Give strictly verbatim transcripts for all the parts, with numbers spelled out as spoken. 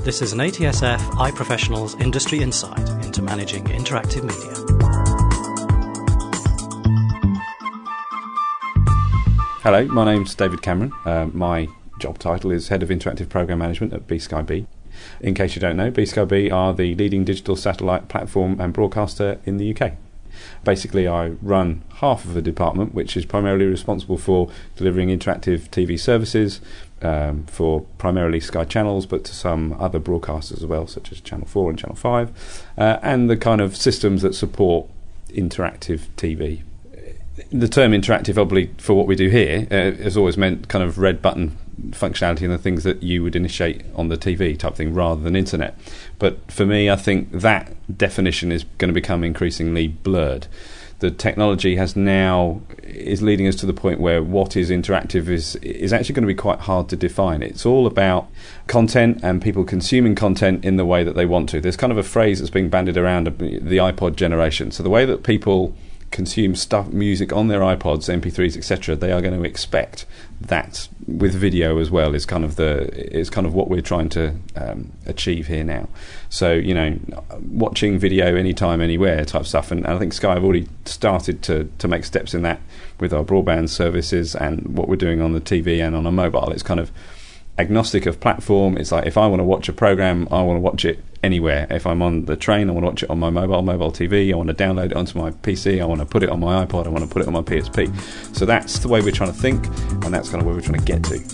This is an A T S F iProfessionals Industry Insight into managing interactive media. Hello, my name's David Cameron. Uh, my job title is Head of Interactive Program Management at B Sky B. In case you don't know, B Sky B are the leading digital satellite platform and broadcaster in the U K. Basically, I run half of a department which is primarily responsible for delivering interactive T V services um, for primarily Sky channels, but to some other broadcasters as well, such as Channel four and Channel five, uh, and the kind of systems that support interactive T V. The term interactive, obviously, for what we do here, uh, has always meant kind of red button functionality and the things that you would initiate on the T V type thing rather than internet. But for me, I think that definition is going to become increasingly blurred. The technology has now is leading us to the point where what is interactive is is actually going to be quite hard to define. It's all about content and people consuming content in the way that they want to. There's kind of a phrase that's being bandied around, the iPod generation. So the way that people consume stuff, music on their iPods, M P threes, et cetera, they are going to expect that with video as well. Is kind of the is kind of what we're trying to um, achieve here now. So you know, watching video anytime, anywhere type stuff, and I think Sky have already started to to make steps in that with our broadband services and what we're doing on the T V and on a mobile. It's kind of agnostic of platform. It's like if I want to watch a program, I want to watch it anywhere. If I'm on the train, I want to watch it on my mobile mobile T V. I want to download it onto my P C. I want to put it on my iPod. I want to put it on my P S P. So that's the way we're trying to think, and that's kind of where we're trying to get to.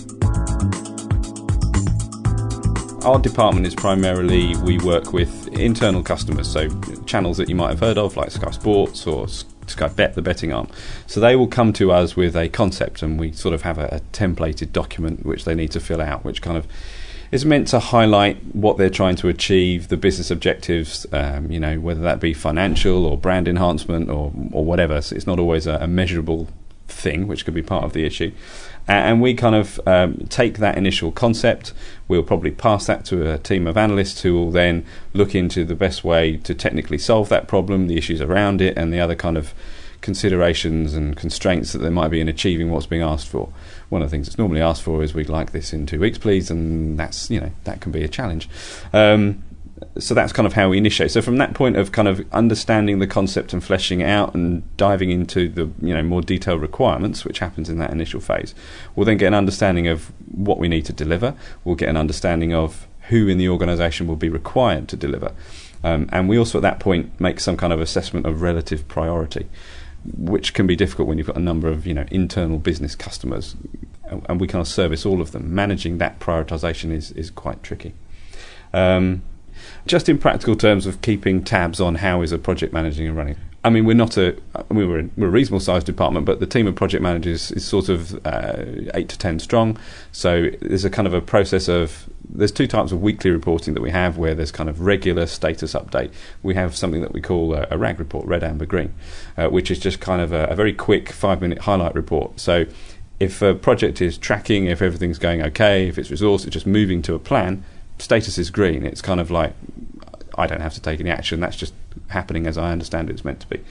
Our department is primarily, we work with internal customers, so channels that you might have heard of, like Sky Sports or Sky Bet, the betting arm. So they will come to us with a concept, and we sort of have a, a templated document which they need to fill out, which kind of is meant to highlight what they're trying to achieve, the business objectives, um, you know, whether that be financial or brand enhancement or or whatever. So it's not always a, a measurable thing, which could be part of the issue. And we kind of um, take that initial concept, we'll probably pass that to a team of analysts who will then look into the best way to technically solve that problem, the issues around it, and the other kind of considerations and constraints that there might be in achieving what's being asked for. One of the things that's normally asked for is we'd like this in two weeks, please, and that's, you know, that can be a challenge. Um, so that's kind of how we initiate. So from that point of kind of understanding the concept and fleshing it out and diving into the, you know, more detailed requirements, which happens in that initial phase, we'll then get an understanding of what we need to deliver. We'll get an understanding of who in the organisation will be required to deliver. Um, and we also at that point make some kind of assessment of relative priority, which can be difficult when you've got a number of, you know, internal business customers, and we can't service all of them. Managing that prioritisation is, is quite tricky. Um, just in practical terms of keeping tabs on how is a project managing and running. I mean, we're not a I mean, we're, a, we're a reasonable sized department, but the team of project managers is sort of uh, eight to ten strong. So there's a kind of a process of there's two types of weekly reporting that we have, where there's kind of regular status update. We have something that we call a, a RAG report, red, amber, green, uh, which is just kind of a, a very quick five minute highlight report. So if a project is tracking, if everything's going okay, if it's resourced, it's just moving to a plan, status is green. It's kind of like I don't have to take any action. That's just happening as I understand it's meant to be.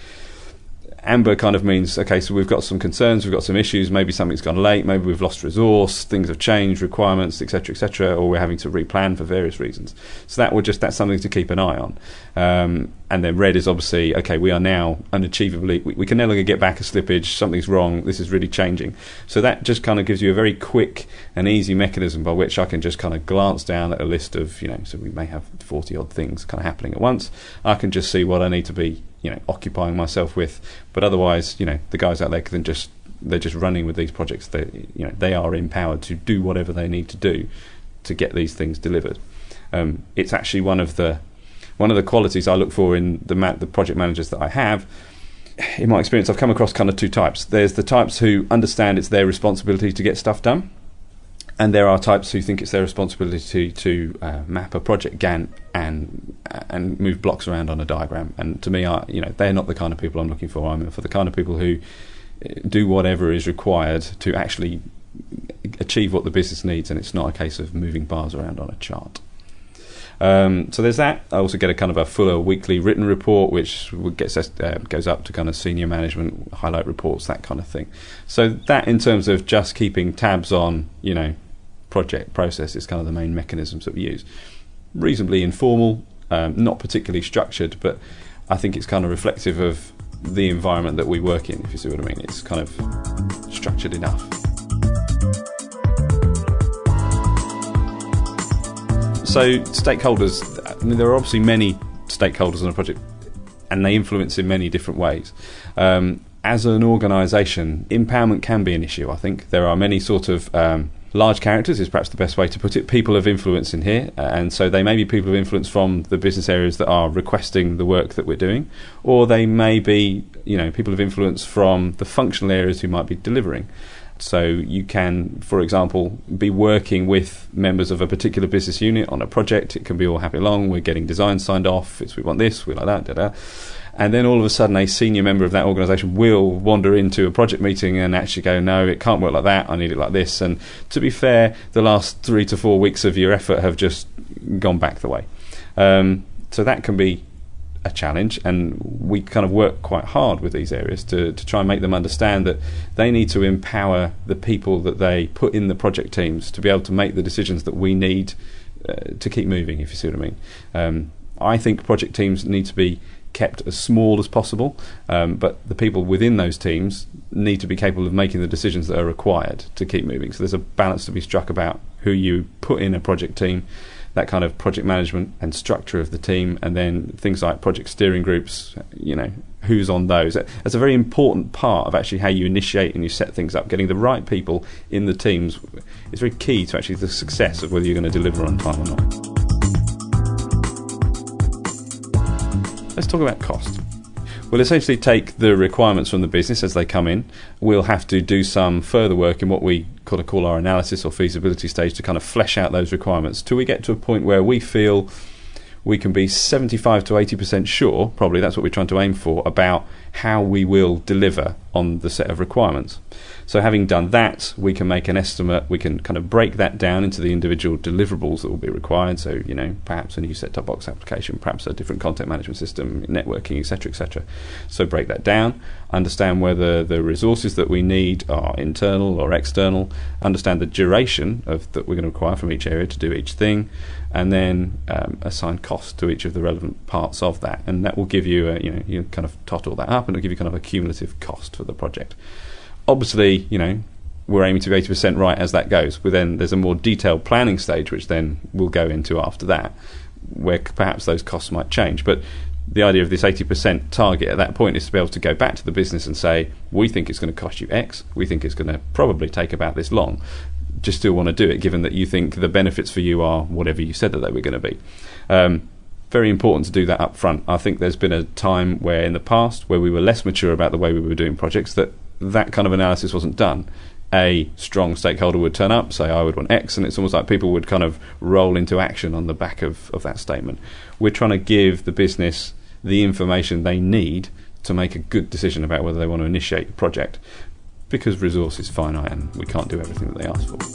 Amber kind of means, okay, so we've got some concerns, we've got some issues, maybe something's gone late, maybe we've lost resource, things have changed, requirements, et cetera, et cetera, or we're having to replan for various reasons. So that would just that's something to keep an eye on. Um, and then red is obviously, okay, we are now unachievably, we, we can no longer get back a slippage, something's wrong, this is really changing. So that just kind of gives you a very quick and easy mechanism by which I can just kind of glance down at a list of, you know, so we may have forty odd things kind of happening at once. I can just see what I need to be, you know, occupying myself with, but otherwise, you know, the guys out there can just they're just running with these projects. They, you know, they are empowered to do whatever they need to do to get these things delivered. Um, it's actually one of the one of the qualities I look for in the ma- the project managers that I have. In my experience, I've come across kind of two types. There's the types who understand it's their responsibility to get stuff done, and there are types who think it's their responsibility to, to uh, map a project Gantt and and move blocks around on a diagram. And to me, I, you know, they're not the kind of people I'm looking for. I'm for the kind of people who do whatever is required to actually achieve what the business needs, and it's not a case of moving bars around on a chart. Um, so there's that. I also get a kind of a fuller weekly written report, which gets uh, goes up to kind of senior management, highlight reports, that kind of thing. So that, in terms of just keeping tabs on, you know, project process, is kind of the main mechanisms that we use. reasonably informal, um, not particularly structured, but I think it's kind of reflective of the environment that we work in, if you see what I mean. It's kind of structured enough. So stakeholders, I mean, there are obviously many stakeholders on a project, and they influence in many different ways. Um, as an organisation, empowerment can be an issue, I think. There are many sort of um, large characters, is perhaps the best way to put it, people of influence in here, uh, and so they may be people of influence from the business areas that are requesting the work that we're doing, or they may be, you know, people of influence from the functional areas who might be delivering. So you can, for example, be working with members of a particular business unit on a project. It can be all happy along, we're getting design signed off, it's we want this, we like that, da da. And then all of a sudden a senior member of that organisation will wander into a project meeting and actually go, no, it can't work like that, I need it like this. And to be fair, the last three to four weeks of your effort have just gone back the way. Um, so that can be a challenge, and we kind of work quite hard with these areas to, to try and make them understand that they need to empower the people that they put in the project teams to be able to make the decisions that we need uh, to keep moving, if you see what I mean. Um, I think project teams need to be kept as small as possible, um, but the people within those teams need to be capable of making the decisions that are required to keep moving. So there's a balance to be struck about who you put in a project team, that kind of project management and structure of the team, and then things like project steering groups, you know, who's on those. That's a very important part of actually how you initiate and you set things up. Getting the right people in the teams is very key to actually the success of whether you're going to deliver on time or not. Let's talk about cost. We'll essentially take the requirements from the business as they come in. We'll have to do some further work in what we kind of call our analysis or feasibility stage to kind of flesh out those requirements till we get to a point where we feel we can be seventy-five to eighty percent sure, probably that's what we're trying to aim for, about how we will deliver on the set of requirements. So having done that, we can make an estimate, we can kind of break that down into the individual deliverables that will be required. So, you know, perhaps a new set-top box application, perhaps a different content management system, networking, et cetera, et cetera. So break that down, understand whether the resources that we need are internal or external, understand the duration of that we're going to require from each area to do each thing, and then um, assign cost to each of the relevant parts of that. And that will give you, a, you know, you kind of tot all that up, and it'll give you kind of a cumulative cost for the project. Obviously, you know, we're aiming to be eighty percent right as that goes. But then there's a more detailed planning stage, which then we'll go into after that, where perhaps those costs might change. But the idea of this eighty percent target at that point is to be able to go back to the business and say, we think it's going to cost you X, we think it's going to probably take about this long. Do you still want to do it, given that you think the benefits for you are whatever you said that they were going to be? Um, very important to do that up front. I think there's been a time where in the past where we were less mature about the way we were doing projects, that that kind of analysis wasn't done. A strong stakeholder would turn up, say I would want X, and it's almost like people would kind of roll into action on the back of, of that statement. We're trying to give the business the information they need to make a good decision about whether they want to initiate the project, because resource is finite and we can't do everything that they ask for.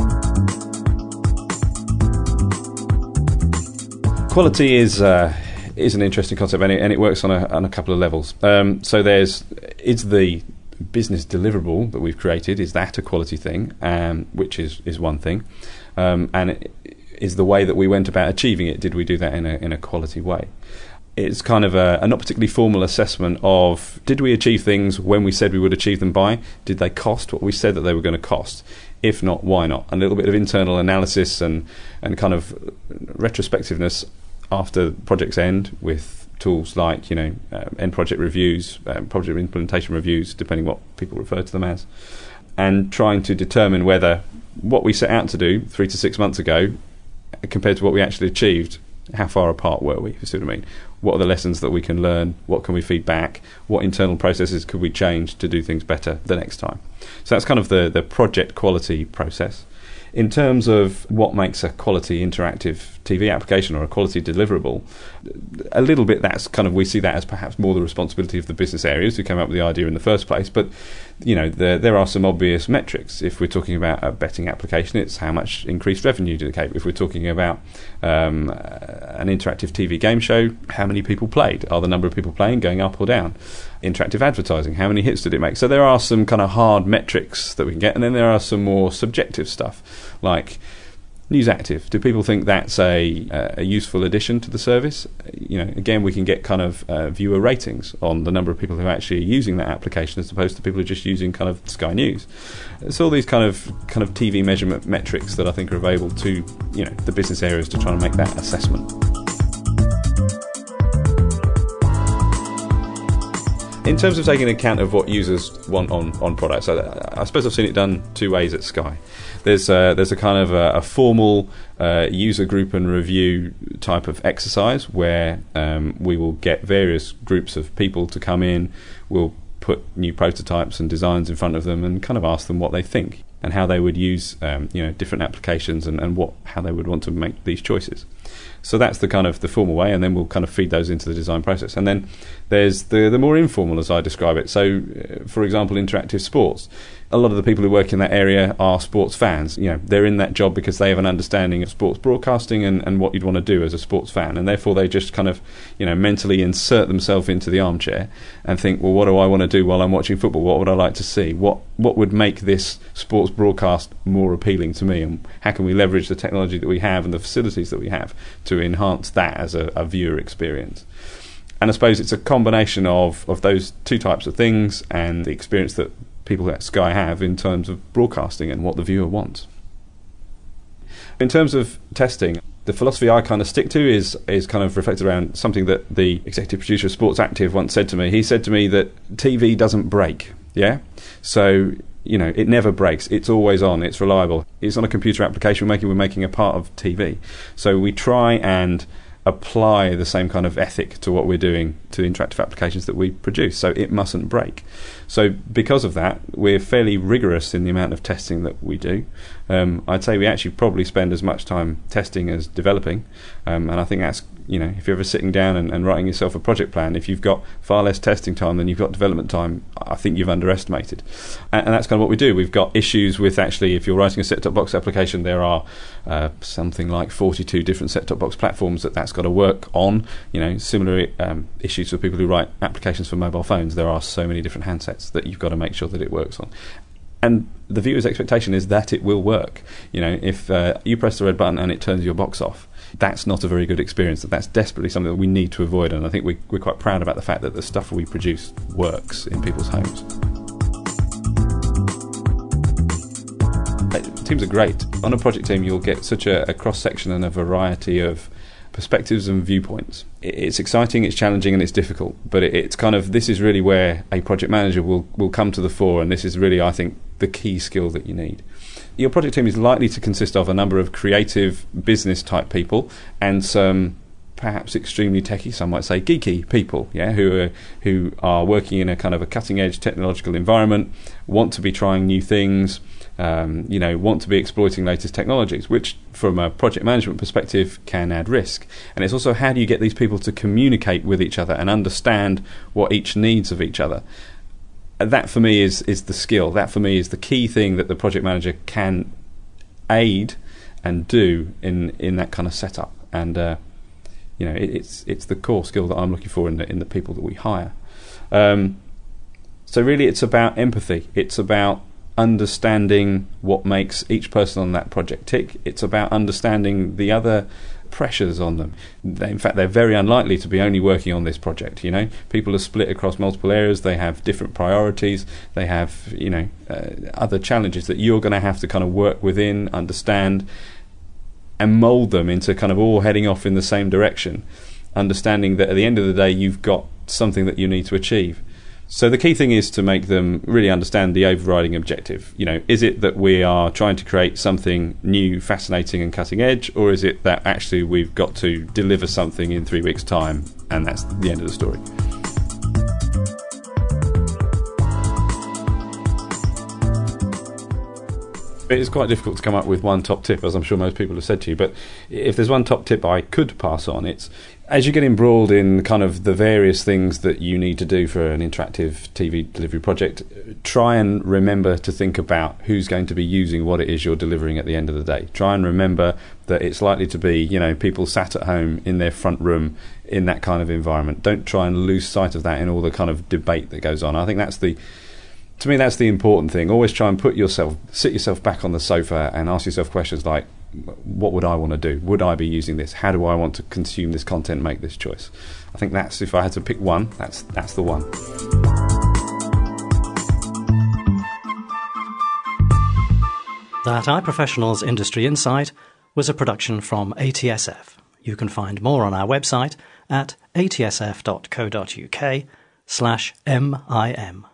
Quality is uh, is an interesting concept, and it, and it works on a, on a couple of levels. Um, so there's is the business deliverable that we've created, is that a quality thing, um, which is, is one thing, um, and it is the way that we went about achieving it, did we do that in a in a quality way? It's kind of a, a not particularly formal assessment of, did we achieve things when we said we would achieve them by? Did they cost what we said that they were going to cost? If not, why not? A little bit of internal analysis and, and kind of retrospectiveness after projects end with tools like, you know, uh, end project reviews, um, project implementation reviews, depending what people refer to them as, and trying to determine whether what we set out to do three to six months ago compared to what we actually achieved, how far apart were we, if you see what I mean? What are the lessons that we can learn? What can we feed back? What internal processes could we change to do things better the next time? So that's kind of the, the project quality process. In terms of what makes a quality interactive T V application or a quality deliverable, a little bit that's kind of, we see that as perhaps more the responsibility of the business areas who came up with the idea in the first place. But you know, there there are some obvious metrics. If we're talking about a betting application, it's how much increased revenue did it get. If we're talking about um, an interactive T V game show, how many people played? Are the number of people playing going up or down? Interactive advertising, how many hits did it make? So there are some kind of hard metrics that we can get, and then there are some more subjective stuff, like News Active, do people think that's a, uh, a useful addition to the service? You know, again, we can get kind of uh, viewer ratings on the number of people who are actually using that application as opposed to people who are just using kind of Sky News. It's all these kind of kind of T V measurement metrics that I think are available to, you know, the business areas to try and make that assessment. In terms of taking account of what users want on, on products, I, I suppose I've seen it done two ways at Sky. There's a, there's a kind of a, a formal uh, user group and review type of exercise where um, we will get various groups of people to come in, we'll put new prototypes and designs in front of them and kind of ask them what they think and how they would use um, you know, different applications and, and what how they would want to make these choices. So that's the kind of the formal way, and then we'll kind of feed those into the design process. And then there's the the more informal, as I describe it. So, uh, for example, interactive sports. A lot of the people who work in that area are sports fans. You know, they're in that job because they have an understanding of sports broadcasting and, and what you'd want to do as a sports fan, and therefore they just kind of, you know, mentally insert themselves into the armchair and think, well, what do I want to do while I'm watching football? What would I like to see? What what would make this sports broadcast more appealing to me? And how can we leverage the technology that we have and the facilities that we have to enhance that as a, a viewer experience? And I suppose it's a combination of, of those two types of things and the experience that people at Sky have in terms of broadcasting and what the viewer wants. In terms of testing, the philosophy I kind of stick to is is kind of reflected around something that the executive producer of Sports Active once said to me. He said to me that T V doesn't break, yeah? So, you know, it never breaks. It's always on. It's reliable. It's on a computer application we're making. We're making a part of T V. So we try and apply the same kind of ethic to what we're doing to interactive applications that we produce, so it mustn't break. So because of that, we're fairly rigorous in the amount of testing that we do. Um, I'd say we actually probably spend as much time testing as developing, um, and I think that's, you know, if you're ever sitting down and, and writing yourself a project plan, if you've got far less testing time than you've got development time, I think you've underestimated. And, and that's kind of what we do. We've got issues with, actually, if you're writing a set-top box application, there are uh, something like forty-two different set-top box platforms that that's got to work on. You know, similar um, issues for people who write applications for mobile phones. There are so many different handsets that you've got to make sure that it works on. And the viewer's expectation is that it will work. You know, if uh, you press the red button and it turns your box off, that's not a very good experience. That's desperately something that we need to avoid, and I think we, we're quite proud about the fact that the stuff we produce works in people's homes. Teams are great. On a project team, you'll get such a, a cross-section and a variety of perspectives and viewpoints. It's exciting, it's challenging, and it's difficult, but it's kind of, this is really where a project manager will, will come to the fore, and this is really, I think, the key skill that you need. Your project team is likely to consist of a number of creative business type people and some perhaps extremely techy, some might say geeky people, yeah, who are who are working in a kind of a cutting edge technological environment, want to be trying new things, um, you know, want to be exploiting latest technologies, which from a project management perspective can add risk. And it's also, how do you get these people to communicate with each other and understand what each needs of each other? That for me is is the skill. That for me is the key thing that the project manager can aid and do in in that kind of setup. And uh, you know, it, it's it's the core skill that I'm looking for in the in the people that we hire. Um, so really, it's about empathy. It's about understanding what makes each person on that project tick. It's about understanding the other pressures on them. They, in fact, they're very unlikely to be only working on this project. You know, people are split across multiple areas. They have different priorities. They have, you know, uh, other challenges that you're going to have to kind of work within, understand, and mould them into kind of all heading off in the same direction. Understanding that at the end of the day, you've got something that you need to achieve. So the key thing is to make them really understand the overriding objective. You know, is it that we are trying to create something new, fascinating and cutting edge, or is it that actually we've got to deliver something in three weeks' time and that's the end of the story? It is quite difficult to come up with one top tip, as I'm sure most people have said to you, but if there's one top tip I could pass on, it's as you get embroiled in kind of the various things that you need to do for an interactive T V delivery project, try and remember to think about who's going to be using what it is you're delivering at the end of the day. Try and remember that it's likely to be, you know, people sat at home in their front room in that kind of environment. Don't try and lose sight of that in all the kind of debate that goes on. I think that's the To me, that's the important thing. Always try and put yourself, sit yourself back on the sofa and ask yourself questions like, what would I want to do? Would I be using this? How do I want to consume this content, make this choice? I think that's, if I had to pick one, that's that's the one. That iProfessionals Industry Insight was a production from A T S F. You can find more on our website at a t s f dot co dot u k slash M I M.